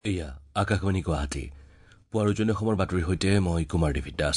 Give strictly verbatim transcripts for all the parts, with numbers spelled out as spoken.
এয়া আকাশবাণী গুৱাহাটী পুৱাৰ উজনি অসমৰ বাতৰিৰ সৈতে মই কুমাৰ দেৱিত দাস।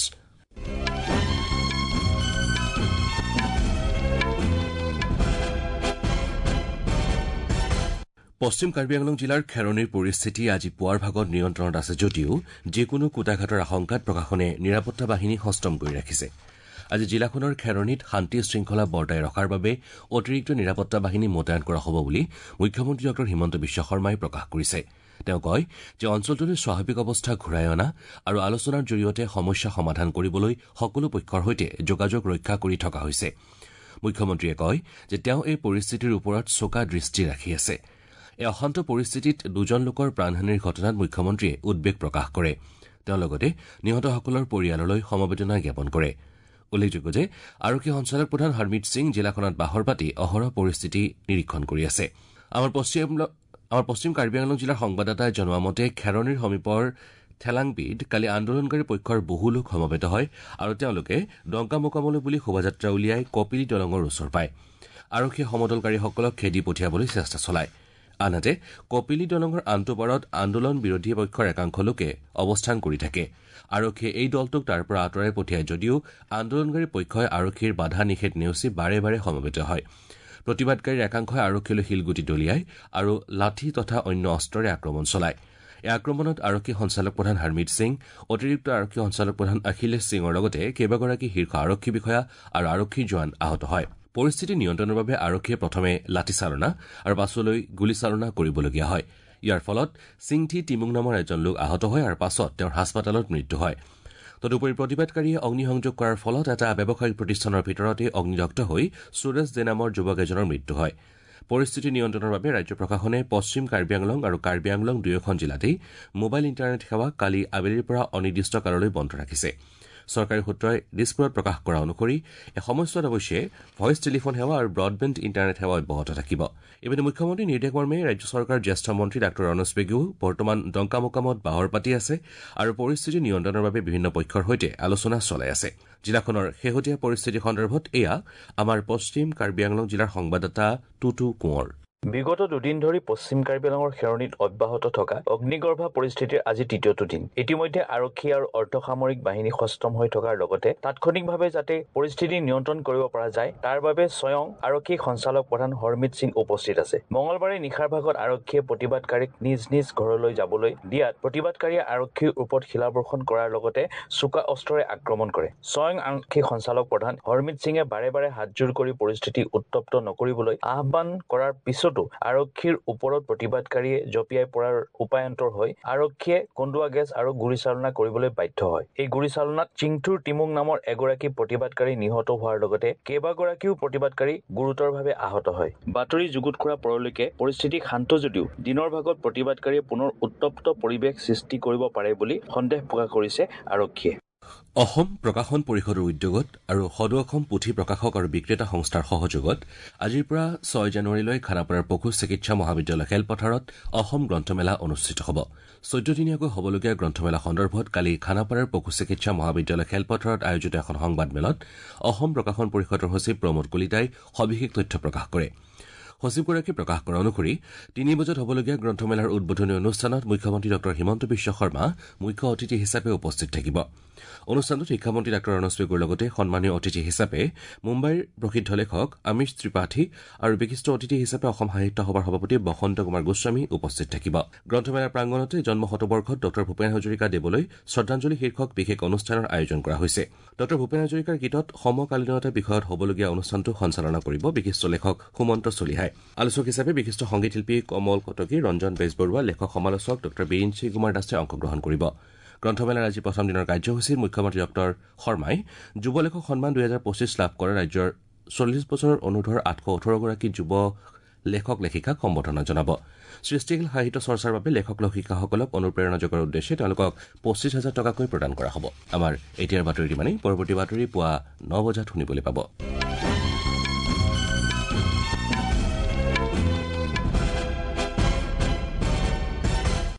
পশ্চিম কাৰ্বি আংলং জিলাৰ খেৰণিৰ পৰিস্থিতি আজি পুৱাৰ ভাগত নিয়ন্ত্ৰণত আছে যদিও যিকোনো কুটাঘাটৰ আশংকাত প্ৰশাসনে নিৰাপত্তা বাহিনী সষ্টম কৰি ৰাখিছে। আজি জিলাখনৰ খেৰণিত শান্তি শৃংখলা বৰ্তাই ৰখাৰ বাবে অতিৰিক্ত নিৰাপত্তা বাহিনী মোতায়েন কৰা হ'ব বুলি মুখ্যমন্ত্ৰী ডঃ হিমন্ত বিশ্ব শৰ্মাই প্ৰকাশ কৰিছে। তেওঁ কয় যে অঞ্চলটোলৈ স্বাভাৱিক অৱস্থা ঘূৰাই অনা আৰু আলোচনাৰ জৰিয়তে সমস্যা সমাধান কৰিবলৈ সকলো পক্ষৰ সৈতে যোগাযোগ ৰক্ষা কৰি থকা হৈছে। মুখ্যমন্ত্ৰীয়ে কয় যে তেওঁ এই পৰিস্থিতিৰ ওপৰত চোকা দৃষ্টি ৰাখি আছে। এই অশান্ত পৰিস্থিতিত দুজন লোকৰ প্ৰাণহানিৰ ঘটনাত মুখ্যমন্ত্ৰীয়ে উদ্বেগ প্ৰকাশ কৰে। তেওঁ লগতে নিহতসকলৰ পৰিয়াললৈ সমবেদনা জ্ঞাপন কৰে। উল্লেখযোগ্য যে আৰক্ষী সঞ্চালক প্ৰধান হৰমিত সিং জিলাখনত বাহৰ পাতি অহৰহ পৰিস্থিতি নিৰীক্ষণ কৰি আছে। আমাৰ পশ্চিম আমাৰ পশ্চিম কাৰ্বি আংলং জিলাৰ সংবাদদাতাই জনোৱা মতে খেৰণিৰ সমীপৰ থেলাংবিত কালি আন্দোলনকাৰী পক্ষৰ বহু লোক সমবেত হয় আৰু তেওঁলোকে ডংকা মোকামলৈ বুলি শোভাযাত্ৰা উলিয়াই কপিলি দলঙৰ ওচৰ পায়। আৰক্ষীয়ে সমদলকাৰীসকলক খেদি পঠিয়াবলৈ চেষ্টা চলায়। আনহাতে কপিলি দলঙৰ আনটো পাৰত আন্দোলন বিৰোধী পক্ষৰ একাংশ লোকে অৱস্থান কৰি থাকে। আৰক্ষীয়ে এই দলটোক তাৰ পৰা আঁতৰাই পঠিয়ায় যদিও আন্দোলনকাৰী পক্ষই আৰক্ষীৰ বাধা নিষেধ নেওচি বাৰে বাৰে সমবেত হয়। প্ৰতিবাদকাৰীৰ একাংশই আৰক্ষীলৈ শিলগুটি দলিয়ায় আৰু লাঠি তথা অন্য অস্ত্ৰৰে আক্ৰমণ চলায়। এই আক্ৰমণত আৰক্ষী সঞ্চালক প্ৰধান হৰমিত সিং, অতিৰিক্ত আৰক্ষী সঞ্চালক প্ৰধান অখিলেশ সিঙৰ লগতে কেইবাগৰাকী শীৰ্ষ আৰক্ষী বিষয়া আৰু আৰক্ষী জোৱান আহত হয়। পৰিস্থিতি নিয়ন্ত্ৰণৰ বাবে আৰক্ষীয়ে প্ৰথমে লাঠিচালনা আৰু পাছলৈ গুলীচালনা কৰিবলগীয়া হয়। ইয়াৰ ফলত সিংথি টিমুং নামৰ এজন লোক আহত হয় আৰু পাছত তেওঁৰ হাস্পতালত মৃত্যু হয়। তদুপৰি প্ৰতিবাদকাৰীয়ে অগ্নিসংযোগ কৰাৰ ফলত এটা ব্যৱসায়িক প্ৰতিষ্ঠানৰ ভিতৰতে অগ্নিদগ্ধ হৈ সুৰেশ দে নামৰ যুৱক এজনৰ মৃত্যু হয়। পৰিস্থিতি নিয়ন্ত্ৰণৰ বাবে ৰাজ্য প্ৰশাসনে পশ্চিম কাৰ্বি আংলং আৰু কাৰ্বি আংলং দুয়োখন জিলাতেই মোবাইল ইণ্টাৰনেট সেৱা কালি আবেলিৰ পৰা অনিৰ্দিষ্ট কাললৈ বন্ধ ৰাখিছে। চৰকাৰী সূত্ৰই দিছপুৰত প্ৰকাশ কৰা অনুসৰি এই সময়ছোৱাত অৱশ্যে ভইচ টেলিফোন সেৱা আৰু ব্ৰডবেণ্ড ইণ্টাৰনেট সেৱা অব্যাহত থাকিব। ইপিনে মুখ্যমন্ত্ৰী নিৰ্দেশ মৰ্মে ৰাজ্য চৰকাৰৰ জ্যেষ্ঠ মন্ত্ৰী ডাঃ ৰণোজ পেগুৱেও বৰ্তমান ডংকা মোকামত বাহৰ পাতি আছে আৰু পৰিস্থিতি নিয়ন্ত্ৰণৰ বাবে বিভিন্ন পক্ষৰ সৈতে আলোচনা চলাই আছে। জিলাখনৰ শেহতীয়া পৰিস্থিতি সন্দৰ্ভত এয়া আমাৰ পশ্চিম কাৰ্বি আংলং জিলাৰ সংবাদদাতা টুটু কোঁৱৰ। বিগত দুদিন ধৰি পশ্চিম কাৰ্বি আংলঙৰ খেৰণিত অব্যাহত থকা অগ্নিগৰ্ভা পৰিস্থিতিৰ আজি তৃতীয়টো দিন। ইতিমধ্যে আৰক্ষী আৰু অৰ্ধসামৰিক বাহিনী সষ্টম হৈ থকাৰ লগতে তাৎক্ষণিকভাৱে যাতে পৰিস্থিতি নিয়ন্ত্ৰণ কৰিব পৰা যায় তাৰ বাবে স্বয়ং আৰক্ষী সঞ্চালক প্ৰধান হৰমিত সিং উপস্থিত আছে। মঙলবাৰে নিশাৰ ভাগত আৰক্ষীয়ে প্ৰতিবাদকাৰীক নিজ নিজ ঘৰলৈ যাবলৈ দিয়াত প্ৰতিবাদকাৰীয়ে আৰক্ষীৰ ওপৰত শিলাবৰ্ষণ কৰাৰ লগতে চোকা অস্ত্ৰৰে আক্ৰমণ কৰে। স্বয়ং আৰক্ষী সঞ্চালক প্ৰধান হৰমিত সিঙে বাৰে বাৰে হাতজোৰ কৰি পৰিস্থিতি উত্তপ্ত নকৰিবলৈ আহ্বান কৰাৰ পিছত আৰক্ষীৰ ওপৰত প্ৰতিবাদকাৰীয়ে জঁপিয়াই পৰাৰ উপায়ন্তৰ হৈ আৰক্ষীয়ে কন্দুৱা গেছ আৰু গুলীচালনা কৰিবলৈ বাধ্য হয়। এই গুলীচালনাত চিংথুৰ টিমুং নামৰ এগৰাকী প্ৰতিবাদকাৰী নিহত হোৱাৰ লগতে কেইবাগৰাকীও প্ৰতিবাদকাৰী গুৰুতৰভাৱে আহত হয়। বাতৰি যুগুত কৰা পৰলৈকে পৰিস্থিতি শান্ত যদিও দিনৰ ভাগত প্ৰতিবাদকাৰীয়ে পুনৰ উত্তপ্ত পৰিৱেশ সৃষ্টি কৰিব পাৰে বুলি সন্দেহ প্ৰকাশ কৰিছে আৰক্ষীয়ে। অসম প্ৰকাশন পৰিষদৰ উদ্যোগত আৰু সদৌ অসম পুথি প্ৰকাশক আৰু বিক্ৰেতা সংস্থাৰ সহযোগত আজিৰ পৰা ছয় জানুৱাৰীলৈ খানাপাৰাৰ পশু চিকিৎসা মহাবিদ্যালয় খেলপথাৰত অসম গ্ৰন্থমেলা অনুষ্ঠিত হ'ব। চৈধ্যদিনীয়াকৈ হ'বলগীয়া গ্ৰন্থমেলা সন্দৰ্ভত কালি খানাপাৰাৰ পশু চিকিৎসা মহাবিদ্যালয় খেলপথাৰত আয়োজিত এখন সংবাদমেলত অসম প্ৰকাশন পৰিষদৰ সচিব প্ৰমোদ কলিতাই সবিশেষ তথ্য প্ৰকাশ কৰে। সচিবগৰাকীয়ে প্ৰকাশ কৰা অনুসৰি তিনি বজাত হ'বলগীয়া গ্ৰন্থমেলাৰ উদ্বোধনী অনুষ্ঠানত মুখ্যমন্ত্ৰী ডঃ হিমন্ত বিশ্ব শৰ্মা মুখ্য অতিথি হিচাপে উপস্থিত থাকিব। অনুষ্ঠানটোত শিক্ষামন্ত্ৰী ডাঃ ৰণোজ পেগুৰ লগতে সন্মানীয় অতিথি হিচাপে মুম্বাইৰ প্ৰসিদ্ধ লেখক আমিষ ত্ৰিপাঠী আৰু বিশিষ্ট অতিথি হিচাপে অসম সাহিত্য সভাৰ সভাপতি বসন্ত কুমাৰ গোস্বামী উপস্থিত থাকিব। গ্ৰন্থমেলাৰ প্ৰাংগণতে জন্ম শতবৰ্ষত ডঃ ভূপেন হাজৰিকা দেৱলৈ শ্ৰদ্ধাঞ্জলি শীৰ্ষক বিশেষ অনুষ্ঠানৰ আয়োজন কৰা হৈছে। ডঃ ভূপেন হাজৰিকাৰ গীতত সমকালীনতা বিষয়ত হ'বলগীয়া অনুষ্ঠানটো সঞ্চালনা কৰিব বিশিষ্ট লেখক সুমন্ত চলিহাই। আলোচক হিচাপে বিশিষ্ট সংগীত শিল্পী কমল কটকী, ৰঞ্জন বেজবৰুৱা, লেখক সমালোচক ডঃ বীৰেঞ্চি কুমাৰ দাসে অংশগ্ৰহণ কৰিব। গ্ৰন্থমেলাৰ আজি প্ৰথম দিনৰ কাৰ্যসূচীত মুখ্যমন্ত্ৰী ডঃ শৰ্মাই যুৱ লেখক সন্মান দুহেজাৰ পঁচিছ লাভ কৰা ৰাজ্যৰ চল্লিছ বছৰৰ অনুৰ্ধৰ আঠশ ওঠৰগৰাকী যুৱ লেখক লেখিকাক সম্বৰ্ধনা জনাব। সৃষ্টিশীল সাহিত্য চৰ্চাৰ বাবে লেখক লেখিকাসকলক অনুপ্ৰেৰণা যোগোৱাৰ উদ্দেশ্যে তেওঁলোকক পঁচিছ হাজাৰ টকাকৈ প্ৰদান কৰা হ'ব। আমাৰ এতিয়াৰ বাতৰি ইমানেই। পৰৱৰ্তী বাতৰি পুৱা ন বজাত শুনিবলৈ পাব।